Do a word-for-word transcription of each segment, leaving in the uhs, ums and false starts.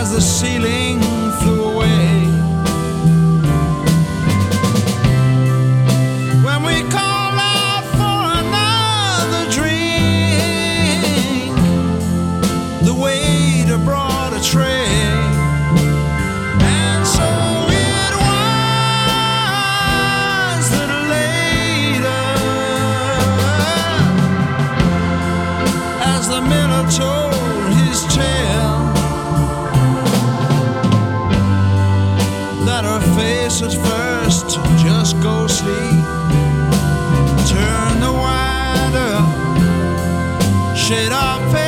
as the ceiling flew away. When we called out for another drink, the waiter brought a tray. And so it was that later, as the miller told his tale, that her face at first just ghostly turned the wider shade of pale.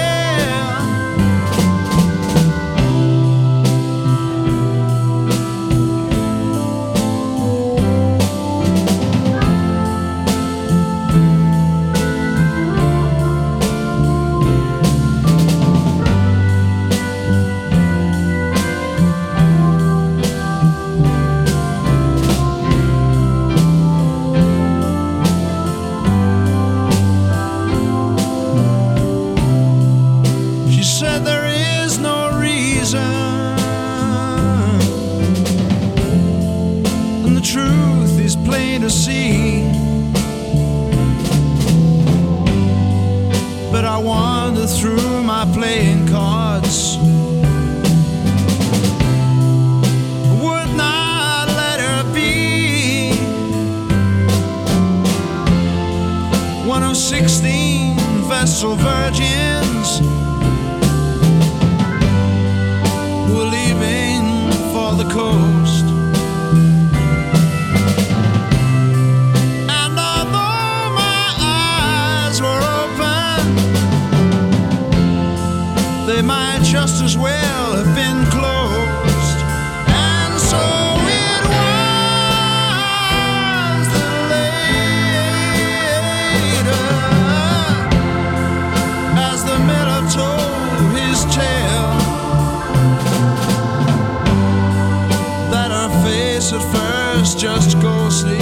Said there is no reason, and the truth is plain to see. But I wander through my playing cards, would not let her be one of sixteen Vestal virgins were leaving for the coast. And although my eyes were open, they might just as well have been closed. And so it was that later, as the miller told his tale, at first just ghostly